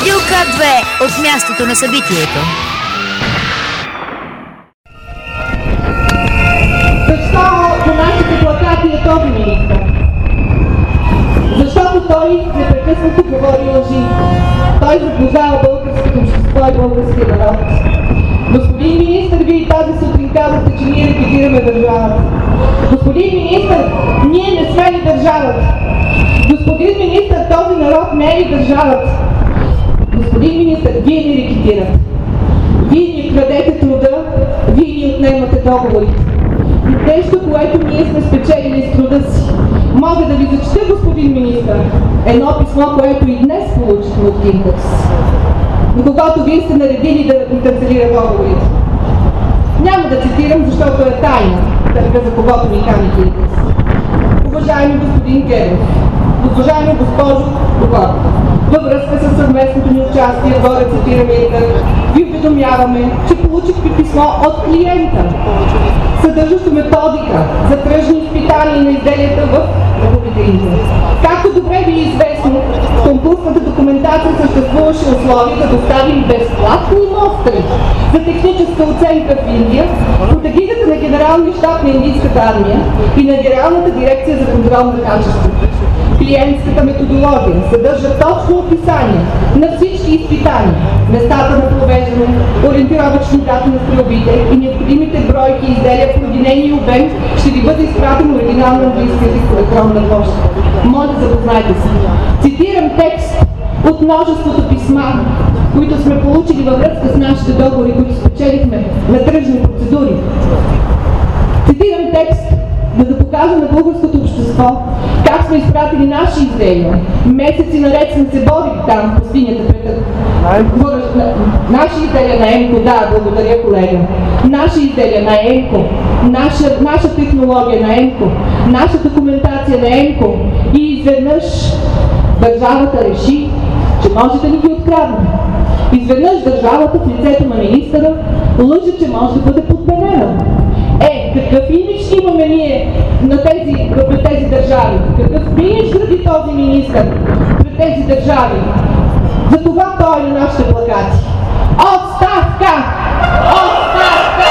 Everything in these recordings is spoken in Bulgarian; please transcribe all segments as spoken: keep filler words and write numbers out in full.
Радио К две от мястото на събитието. Защо по нашите плакати е този министър? Защото той непрекъснато говори лъжи. Той заблуждава българското общество и българския народ. Господин министър, вие и тази сутрин казахте, че ние рекетираме държавата. Господин министър, ние не сме ли държавата? Господин министър, този народ не е ли държавата? Господин министър, вие ни рекетирате. Вие ни крадете труда, вие ни отнемате договорите. И нещо, което ние сме спечелили с труда си. Мога да ви зачета, господин министър, едно писмо, което и днес получихме от Кинтекс, но когато вие сте наредили да ни канцелира договорите. Няма да цитирам, защото е тайна, търга за когото ни кани Кинтекс. Уважаеми господин Геров, уважаема госпожо Богорка, във връзка с съвместното ни участие в горе цитирания търг, ви уведомяваме, че получихме писмо от клиента, съдържащо методика за тръжни изпитания на изделията в Република Индия. Както добре ви е известно, в конкурсната документация съществуваше условие да доставим безплатни мостри за техническа оценка в Индия под егидата на Генералния щаб на Индийската армия и на Генералната дирекция за контрол на качеството. Клиентската методология съдържа точно описание на всички изпитания, местата на провеждане, ориентировъчни дати на стрелбите и необходимите бройки и изделия поради нейния обем ще ви бъде изпратен оригинал на английски език по електронна поща. Моля, запознайте се. Цитирам текст от множеството писма, които сме получили във връзка с нашите договори, които спечелихме на тръжни процедури. Цитирам текст, за да покажа на българското общество как сме изпратили наши изделия. Месеци наред сме се борили там в пустинята пред наши изделия на Емко, да, благодаря колега. Наши изделия на Емко, наша, наша технология на Емко, наша документация на Емко и изведнъж държавата реши, че може да ни ги открадне. Изведнъж държавата в лицето на министъра лъже, че може да бъде подменена. Е, какъв имидж имаме ние на тези, пред тези държави? Какъв имидж гради този министър пред тези държави? Затова той е на нашите плакати. Отставка! Отставка!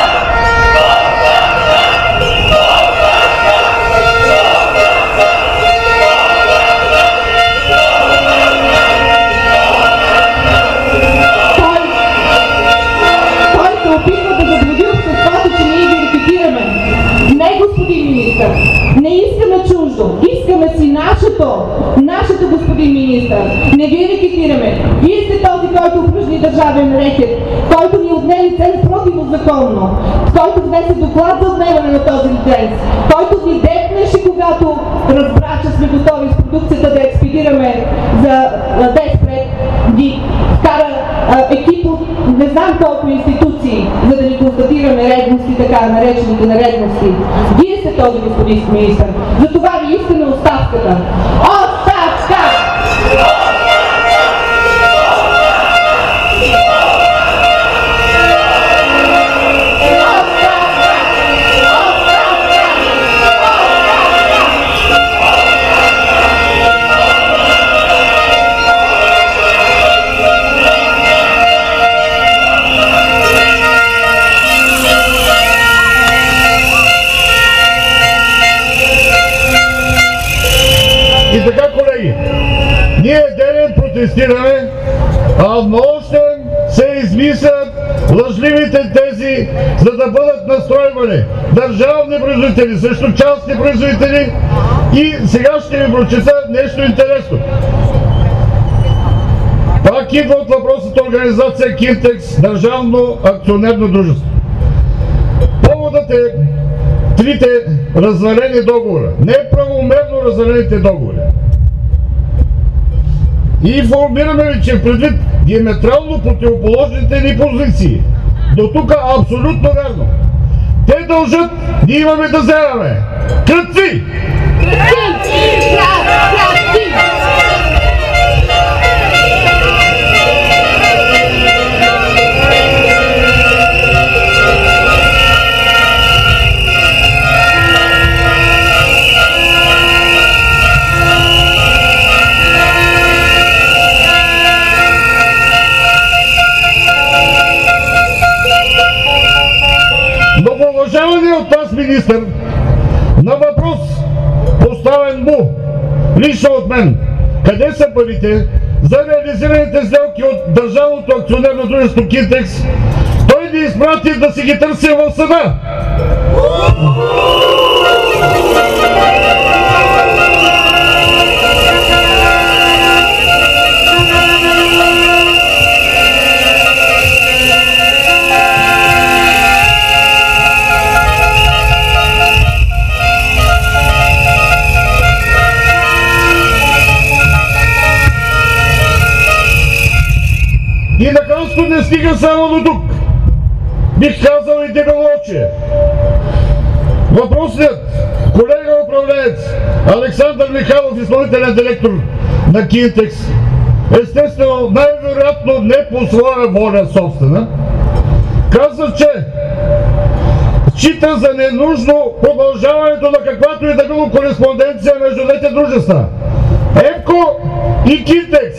Той, той се опитва да заблуди обществото, че ние ги рекетираме. Не, господин министър, не искаме чуждо, искаме си нашето, нашето, господин министър. Не ви рекетираме. Вие сте този, който упражни държавен рекет, който ни отне лиценз противозаконно, който внесе доклад за отнемане на този лиценз, който ни депнеше, когато разбра, че сме готови с продукцията да експедираме за Деспред, ни вкара екип от не знам колко институции, за да ни констатира нередности, така наречените нередности. Вие сте този, господин министър. Затова ви искаме оставката. Оставка! И така, колеги, ние денен протестираме, а в нощен се измислят лъжливите тези, за да бъдат настройвани държавни производители срещу частни производители. И сега ще ви прочета нещо интересно. Пак идва от въпросната организация Кинтекс, държавно акционерно дружество. Поводът е трите развалени договора, неправомерно развалените договори. И информираме ви, че предвид диаметрално противоположните ни позиции, до тук абсолютно верно. Те дължат, ние имаме да вземаме. Кръци! Кръци! Кръци! уважавания от нас министър на въпрос, поставен му лично от мен, къде са парите за реализираните сделки от държавното акционерно дружество Кинтекс, той ни изпрати да си ги търсим в съда. И нахалството не стига само до тук. Бих казал и дебелоочие. Въпросният колега управленец Александър Михайлов, изпълнителен директор на Кинтекс, естествено, най-вероятно не по своя воля собствена, каза, че счита за ненужно продължаването на каквато и да било кореспонденция между двете дружества ЕМКО и Кинтекс.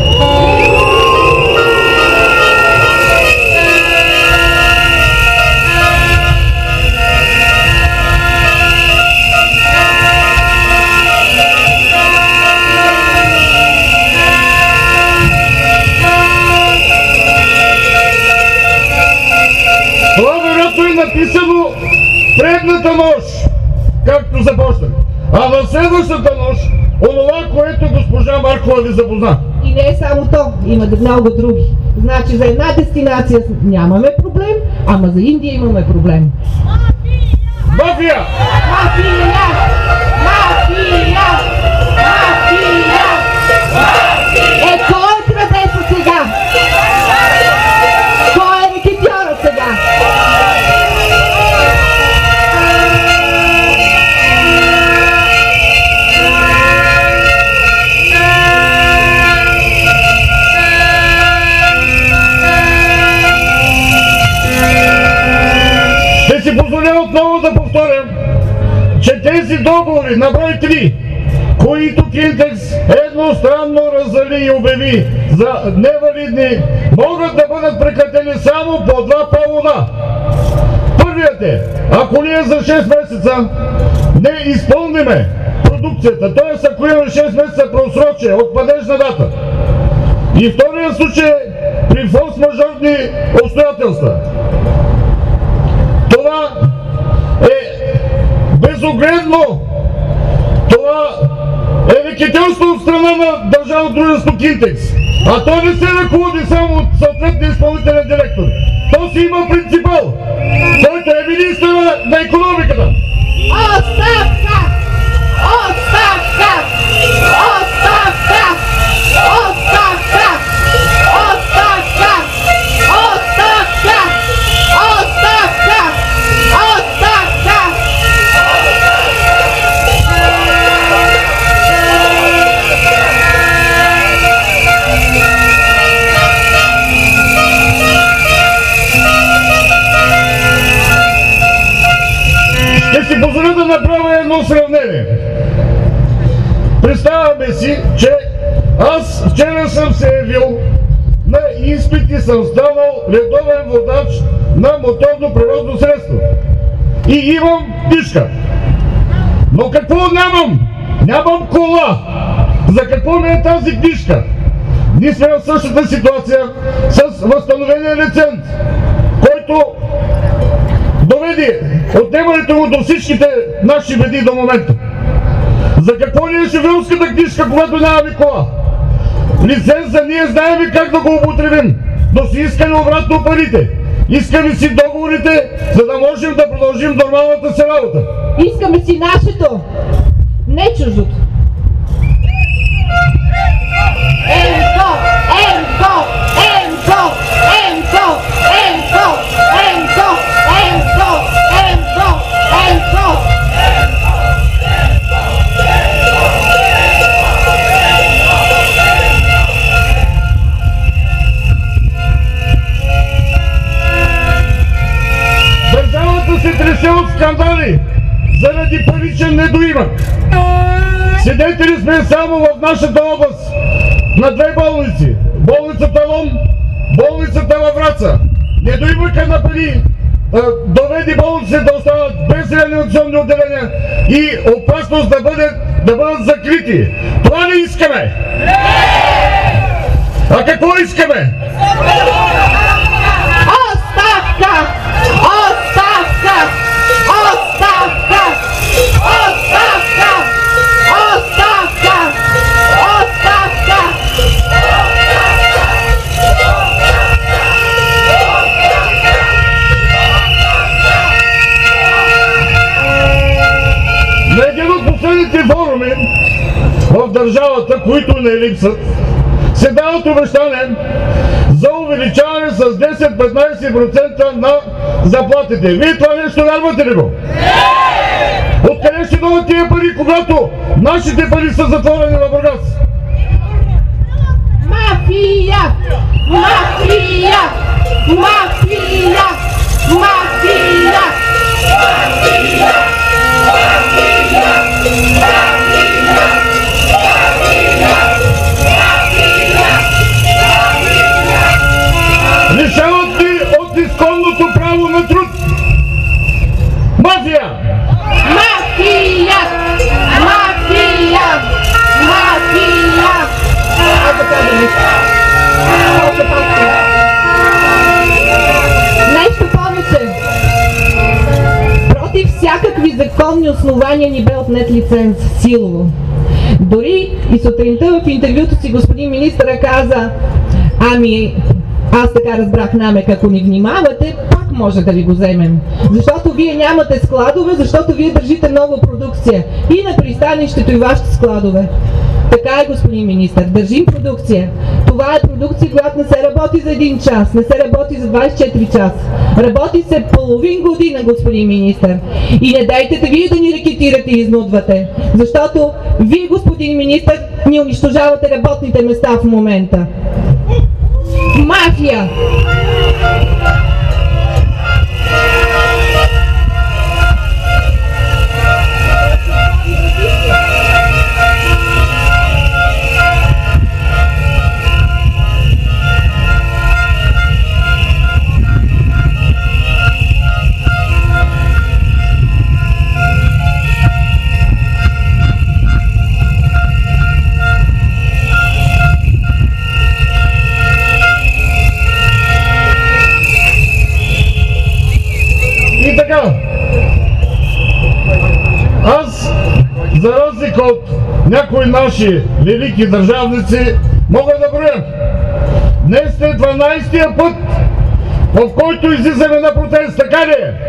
Това вероятно е написано предната нощ, както започнах. А на следващата нощ, онова, което госпожа Маркова ви запозна. И не е само то, има много други. Значи за една дестинация нямаме проблем, ама за Индия имаме проблем. Мафия! Мафия! Мафия! Мафия! Е, кой е крадеца сега? Кой е рекетьорът сега? Ще си позволя отново да повторя, че тези договори на брой три, които Кинтекс едностранно раздели и обяви за невалидни, могат да бъдат прекратени само по два повода. Първият е, ако ние за шест месеца не изпълниме продукцията, т.е. ако имаме шест месеца просрочие от падежна дата. И втория случай при форс-мажорни обстоятелства. Това е безогледно. Това е рекетьорство от страна на държавното дружество Кинтекс. А то не се ръководи само от съответния изпълнителен директор. То си има принципал, който е министър на икономиката. Оставка! Оставка! Оставка! Оставка! Оставка! Оставка! Оставка! Оставка! Ще си позволя да направя едно сравнение. Представяме си, че аз вчера съм се явил на изпит и съм станал редовен водач на моторно превозно средство. И имам книжка. Но какво нямам? Нямам кола. За какво ми е тази книжка? Ние сме в същата ситуация с възстановения лиценз, който доведе отнемането му до всичките наши беди до момента. За какво ни е шофьорската книжка, когато нямаме кола? Лиценза ние знаем как да го употребим, но си искаме обратно парите. Искаме си договорите, за да можем да продължим нормалната си работа. Искаме си нашето, не чуждото. Емко! Емко! Емко! Емко! Емко! Емко! Емко! Емко! Емко! Държавата се тресе от скандали заради паричен недоимък. Свидетели сме само в нашата област на две болници. Болницата Лом, болницата във Враца. Недоимъка на пари доведе болниците да останат без реанимационни отделения и опасност да бъдат, да бъдат закрити. Това ли искаме? А какво искаме? Оставка! Оставка! Оставка! Оставка! Оставка! Оставка! На един от последните форуми в държавата, които не липсват, се дават обещания за увеличаване с десет-петнайсет процента на заплатите. Вие това нещо вярвате ли го? Не! Откъде ще дойдат тия пари, когато нашите пари са затворени в Бургас? Мафия! Мафия! Мафия! Мафия! Лишават ни от изконното право на труд. Мафия! Мафия! Мафия! Мафия! А така да не. Още пак. Нещо повече. Против всякакви законни основания ни бе отнет лиценз силово. Дори и сутринта в интервюто си господин министъра каза: ами, аз така разбрах намек, ако ни внимавате, пак може да ви го вземем. Защото вие нямате складове, защото вие държите много продукция. И на пристанището, и вашите складове. Така е, господин министър, държим продукция. Това е продукция, която не се работи за един час, не се работи за двайсет и четири часа. Работи се половин година, господин министър. И не дайте да вие да ни рекетирате и изнудвате. Защото вие, господин министър, ни унищожавате работните места в момента. Мафия! Аз, за разлика от някои наши велики държавници, мога да броя. Днес е дванайсетия път, в който излизаме на протест, така ли е?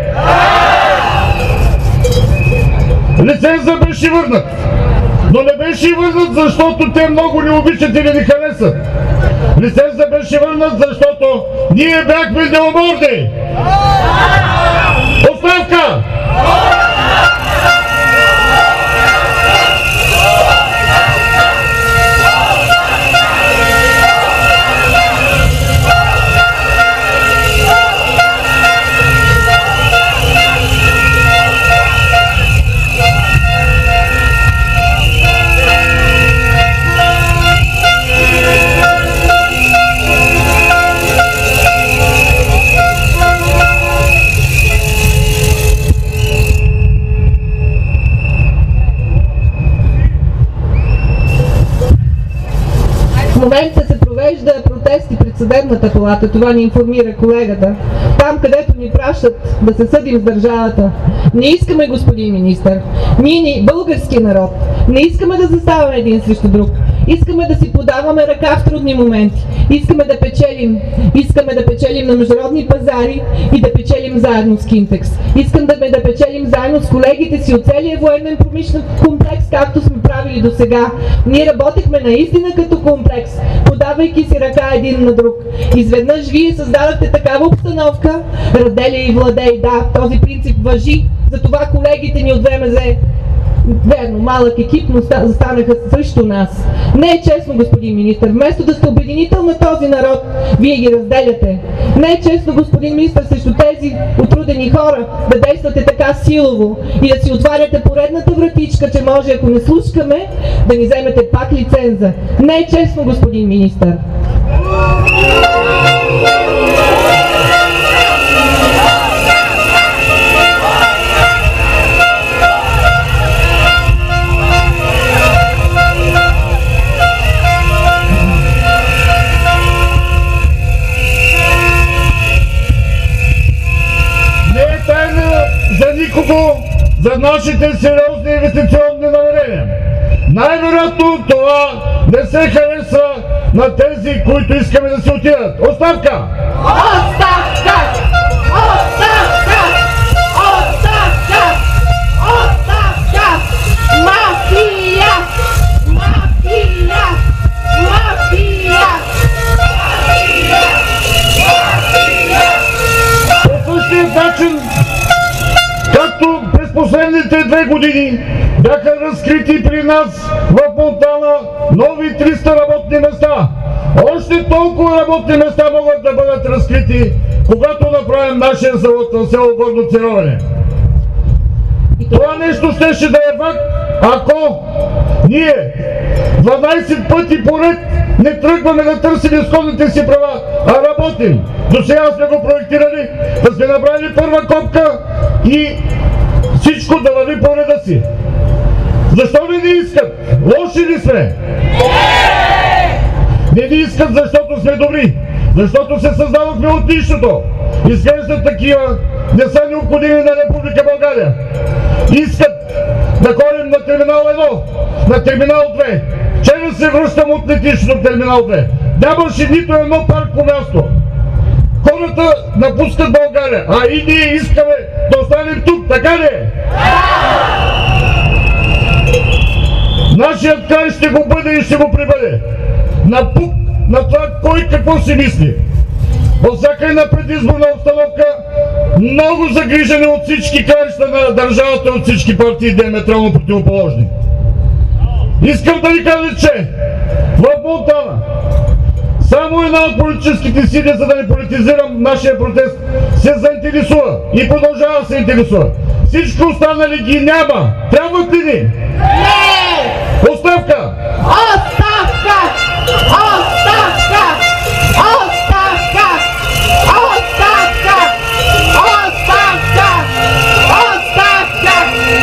Лицензът беше върнат, но не беше върнат, защото те много ни обичат или ни харесат. Лицензът беше върнат, защото ние бяхме неуморни. Оставка! В момента се провежда протести пред съдебната палата, това ни информира колегата. Там, където ни пращат да се съдим с държавата. Не искаме, господин министър, ние ни, български народ, не искаме да заставаме един срещу друг. Искаме да си подаваме ръка в трудни моменти. Искаме да печелим. Искаме да печелим на международни пазари и да печелим заедно с Кинтекс. Искам да, да печелим заедно с колегите си от целия военен промишлен комплекс, както сме правили до сега. Ние работихме наистина като комплекс, подавайки си ръка един на друг. Изведнъж вие създадахте такава обстановка, разделя и владей. Да, този принцип важи. Затова колегите ни от ВМЗ, верно, малък екип, но застанаха срещу нас. Не е честно, господин министър. Вместо да сте обединител на този народ, вие ги разделяте. Не е честно, господин министър, срещу тези отрудени хора да действате така силово и да си отваряте поредната вратичка, че може, ако не слушкаме, да ни вземете пак лиценза. Не е честно, господин министър. вашите сериозни инвестиционни намерения. Най-вероятно това не се харесва на тези, които искаме да си отидат. Оставка! Оставка! Оставка! Оставка! Оставка! Мафия! Мафия! Мафия! По същия начин, както през последните две години бяха разкрити при нас в Монтана нови триста работни места, още толкова работни места могат да бъдат разкрити, когато направим нашия завод в село Горно Церовене. Това нещо щеше да е факт, ако ние дванайсет пъти поред не тръгваме да търсим изходните си права, а работим. До сега сме го проектирали, да сме направили първа копка и всичко да върви по реда си. Защо не ни искат? Лоши ли сме? Не ни искат, защото сме добри, защото се създавахме от нищото. Изглеждат такива, не са необходими на Република България. Искат да ходим на терминал едно, на терминал две. Вчера се връщам от летището в терминал две. Нямаше нито едно парко място. Хората напускат България, а и ние искаме да останем тук, така ли е? Нашият край ще го бъде и ще го прибъде. Напук на това кой какво си мисли. Във всяка една предизборна обстановка много загрижени от всички краища на държавата, от всички партии диаметрално противоположни. Искам да ви кажа, че в Монтана само една от политическите сили, за да не политизирам нашия протест, се заинтересува и продължава да се интересува. Всички останали ги няма. Трябват ли ни? Не! Оставка! Оставка! Оставка! Оставка! Оставка! Оставка! Оставка!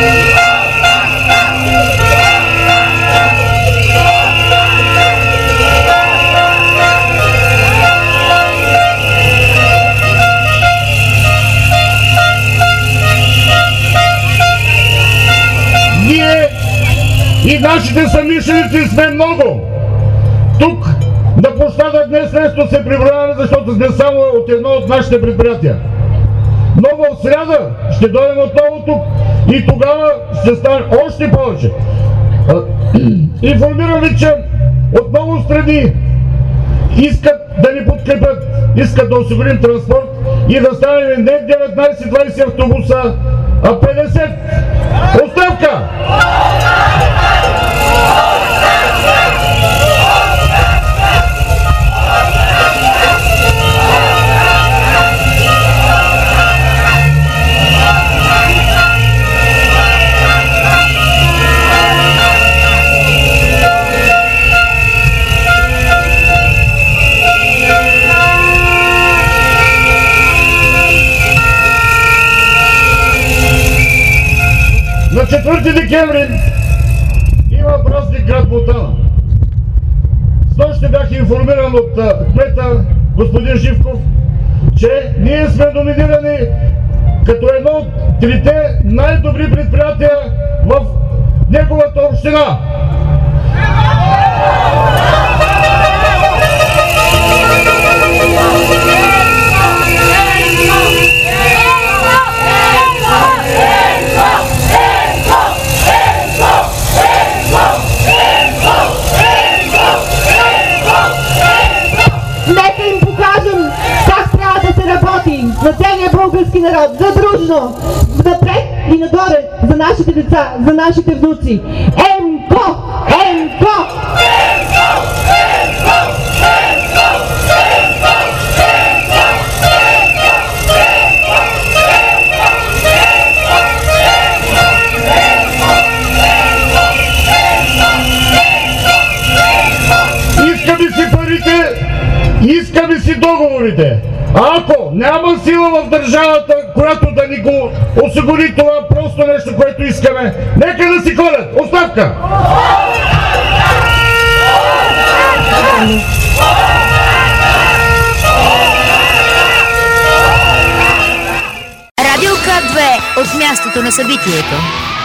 Ние и нашите съмишленици сме много. Тук на площада днес нещо се приброяваме, защото сме само от едно от нашите предприятия. Но в сряда ще дойдем отново тук и тогава ще стане още повече. Информирам ви, че от много страни искат да ни подкрепят, искат да осигурим транспорт и да станем не деветнайсет-двайсет автобуса, а петдесет. Оставка! На четвърти декември има празник град Монтана. Снощи бях информиран от кмета господин Живков, че ние сме номинирани като едно от трите най-добри предприятия в неговата община. На целия български народ, задружно, напред и нагоре, за нашите деца, за нашите внуци. Емко! Емко! Искаме си парите, искаме си договорите. А ако няма сила в държавата, която да ни го осигури това просто нещо, което искаме, нека да си ходят! Оставка! Радио К две от мястото на събитието.